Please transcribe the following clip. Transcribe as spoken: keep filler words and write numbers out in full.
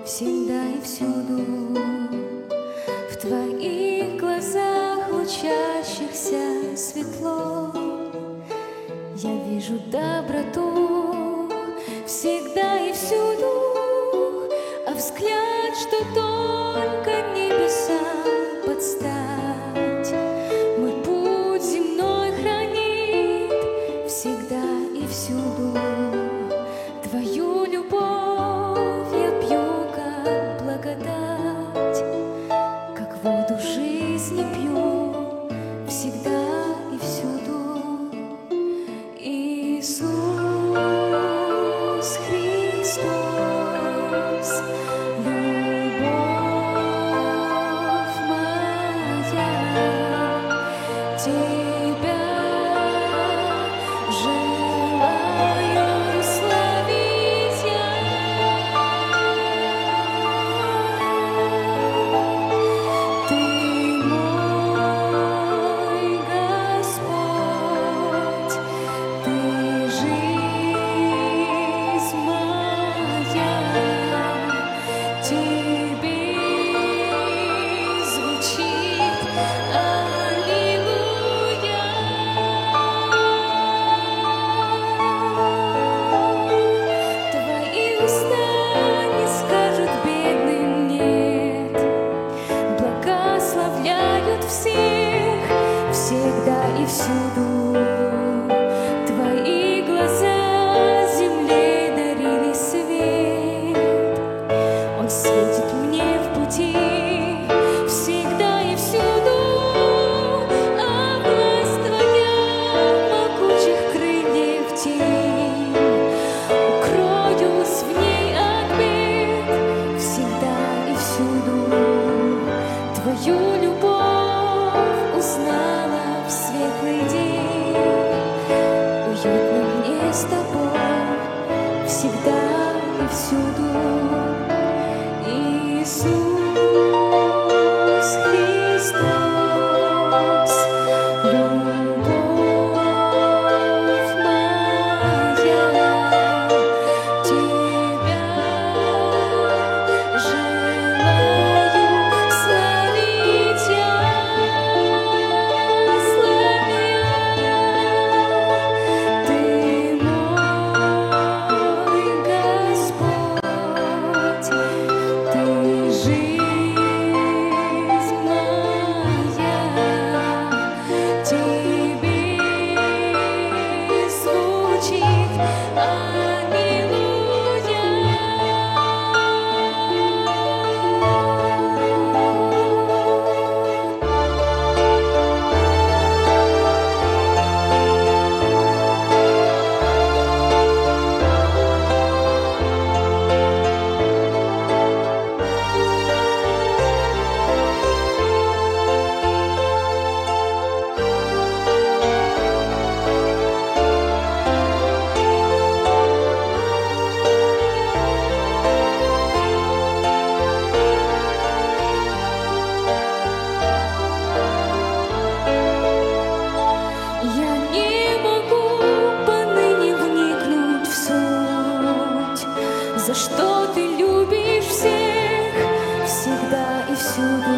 всегда и всюду, в твоих глазах лучащихся светло. Я вижу доброту всегда и всюду, а взгляд, что только небесам подстать, мой путь земной хранит всегда и всюду. Твою любовь я пью, как благодать, как воду жизни пью всегда и всюду. Иисус Христос, любовь моя, Тебя желаю славить я. Ты мой Господь, Ты жизнь моя, Тебе звучит аллилуйя. Твои уста не скажут бедным нет, благословляют всех всегда и всюду. Твои глаза земле дарили свет, он светит мне в пути всегда и всюду. А власть Твоя могучих крыльев тень, укроюсь в ней от бед всегда и всюду. Твою любовь узнала в светлый день, уютно мне с Тобой всегда и всюду. Иисус Христос, любовь моя, Тебя желаю славить я, славя. Ты мой Господь, Ты жизнь моя, Тебе звучит аллилуйя. Я не могу поныне вникнуть в суть, за что Ты любишь всех всегда и всюду.